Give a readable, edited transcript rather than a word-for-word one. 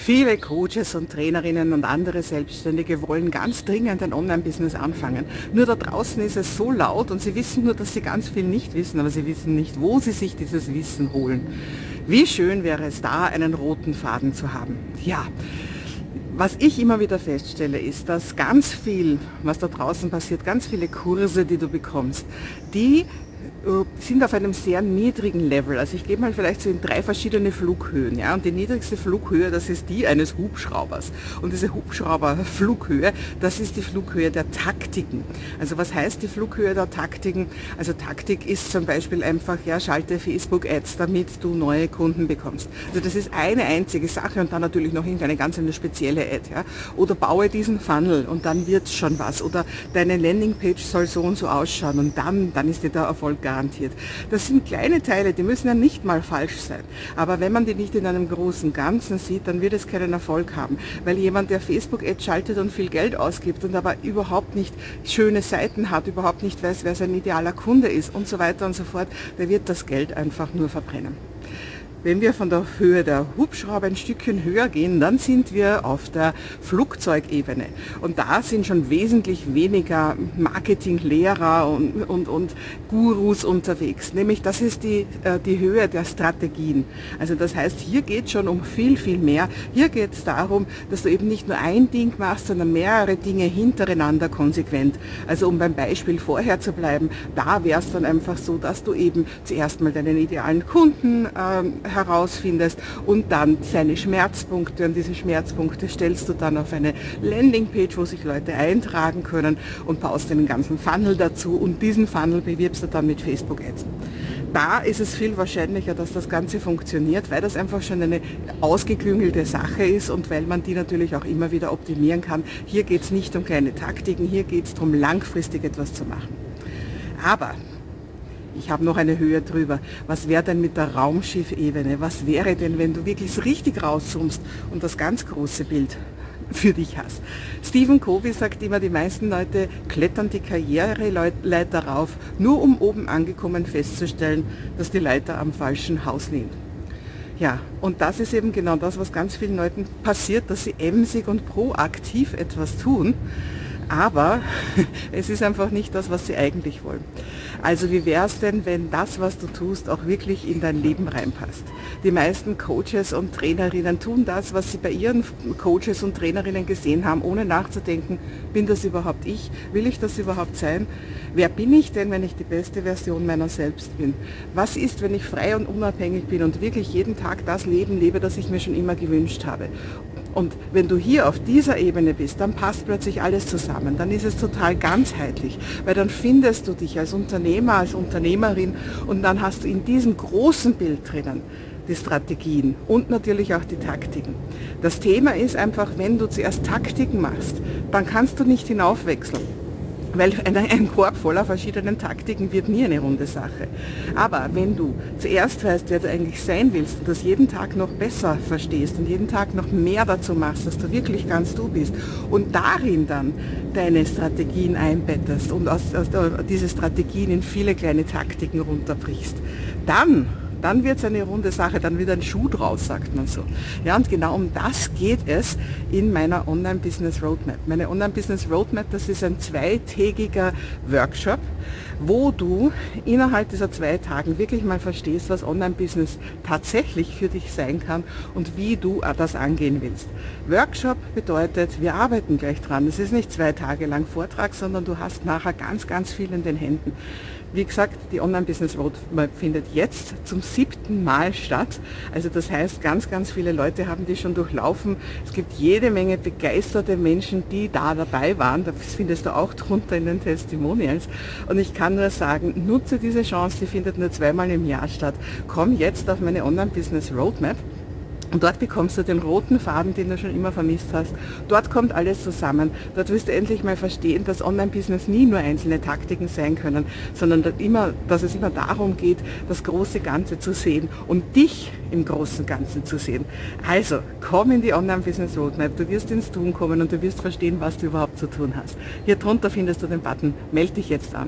Viele Coaches und Trainerinnen und andere Selbstständige wollen ganz dringend ein Online-Business anfangen. Nur da draußen ist es so laut und sie wissen nur, dass sie ganz viel nicht wissen, aber sie wissen nicht, wo sie sich dieses Wissen holen. Wie schön wäre es da, einen roten Faden zu haben. Ja, was ich immer wieder feststelle, ist, dass ganz viel, was da draußen passiert, ganz viele Kurse, die du bekommst, die sind auf einem sehr niedrigen Level. Also ich gehe mal vielleicht so in 3 verschiedene Flughöhen. Ja? Und die niedrigste Flughöhe, das ist die eines Hubschraubers. Und diese Hubschrauber-Flughöhe, das ist die Flughöhe der Taktiken. Also was heißt die Flughöhe der Taktiken? Also Taktik ist zum Beispiel einfach, ja, schalte Facebook-Ads, damit du neue Kunden bekommst. Also das ist eine einzige Sache und dann natürlich noch irgendeine ganz eine spezielle Ad. Ja? Oder baue diesen Funnel und dann wird es schon was. Oder deine Landingpage soll so und so ausschauen und dann ist dir der Erfolg garantiert. Das sind kleine Teile, die müssen ja nicht mal falsch sein. Aber wenn man die nicht in einem großen Ganzen sieht, dann wird es keinen Erfolg haben. Weil jemand, der Facebook-Ads schaltet und viel Geld ausgibt und aber überhaupt nicht schöne Seiten hat, überhaupt nicht weiß, wer sein idealer Kunde ist und so weiter und so fort, der wird das Geld einfach nur verbrennen. Wenn wir von der Höhe der Hubschrauber ein Stückchen höher gehen, dann sind wir auf der Flugzeugebene. Und da sind schon wesentlich weniger Marketinglehrer und Gurus unterwegs. Nämlich das ist die Höhe der Strategien. Also das heißt, hier geht es schon um viel, viel mehr. Hier geht es darum, dass du eben nicht nur ein Ding machst, sondern mehrere Dinge hintereinander konsequent. Also um beim Beispiel vorher zu bleiben, da wäre es dann einfach so, dass du eben zuerst mal deinen idealen Kunden herausfindest und dann seine Schmerzpunkte, und diese Schmerzpunkte stellst du dann auf eine Landingpage, wo sich Leute eintragen können und baust einen ganzen Funnel dazu und diesen Funnel bewirbst du dann mit Facebook Ads. Da ist es viel wahrscheinlicher, dass das Ganze funktioniert, weil das einfach schon eine ausgeklüngelte Sache ist und weil man die natürlich auch immer wieder optimieren kann. Hier geht es nicht um kleine Taktiken, hier geht es darum, langfristig etwas zu machen. Aber ich habe noch eine Höhe drüber. Was wäre denn mit der Raumschiffebene? Was wäre denn, wenn du wirklich so richtig rauszoomst und das ganz große Bild für dich hast? Stephen Covey sagt immer, die meisten Leute klettern die Karriereleiter rauf, nur um oben angekommen festzustellen, dass die Leiter am falschen Haus liegt. Ja, und das ist eben genau das, was ganz vielen Leuten passiert, dass sie emsig und proaktiv etwas tun, aber es ist einfach nicht das, was sie eigentlich wollen. Also wie wäre es denn, wenn das, was du tust, auch wirklich in dein Leben reinpasst? Die meisten Coaches und Trainerinnen tun das, was sie bei ihren Coaches und Trainerinnen gesehen haben, ohne nachzudenken, bin das überhaupt ich? Will ich das überhaupt sein? Wer bin ich denn, wenn ich die beste Version meiner selbst bin? Was ist, wenn ich frei und unabhängig bin und wirklich jeden Tag das Leben lebe, das ich mir schon immer gewünscht habe? Und wenn du hier auf dieser Ebene bist, dann passt plötzlich alles zusammen. Dann ist es total ganzheitlich, weil dann findest du dich als Unternehmer, als Unternehmerin und dann hast du in diesem großen Bild drinnen die Strategien und natürlich auch die Taktiken. Das Thema ist einfach, wenn du zuerst Taktiken machst, dann kannst du nicht hinaufwechseln. Weil ein Korb voller verschiedenen Taktiken wird nie eine runde Sache. Aber wenn du zuerst weißt, wer du eigentlich sein willst und das jeden Tag noch besser verstehst und jeden Tag noch mehr dazu machst, dass du wirklich ganz du bist und darin dann deine Strategien einbettest und aus diese Strategien in viele kleine Taktiken runterbrichst, dann wird es eine runde Sache, dann wird ein Schuh draus, sagt man so. Ja, und genau um das geht es in meiner Online-Business Roadmap. Meine Online-Business Roadmap, das ist ein 2-tägiger Workshop, wo du innerhalb dieser 2 Tagen wirklich mal verstehst, was Online-Business tatsächlich für dich sein kann und wie du das angehen willst. Workshop bedeutet, wir arbeiten gleich dran. Es ist nicht 2 Tage lang Vortrag, sondern du hast nachher ganz, ganz viel in den Händen. Wie gesagt, die Online-Business Roadmap findet jetzt zum 7. Mal statt. Also das heißt, ganz, ganz viele Leute haben die schon durchlaufen. Es gibt jede Menge begeisterte Menschen, die da dabei waren. Das findest du auch drunter in den Testimonials. Und ich kann nur sagen, nutze diese Chance, die findet nur 2-mal im Jahr statt. Komm jetzt auf meine Online-Business Roadmap. Und dort bekommst du den roten Faden, den du schon immer vermisst hast. Dort kommt alles zusammen. Dort wirst du endlich mal verstehen, dass Online-Business nie nur einzelne Taktiken sein können, sondern dass es immer darum geht, das große Ganze zu sehen und dich im großen Ganzen zu sehen. Also, komm in die Online-Business Roadmap, du wirst ins Tun kommen und du wirst verstehen, was du überhaupt zu tun hast. Hier drunter findest du den Button, melde dich jetzt an.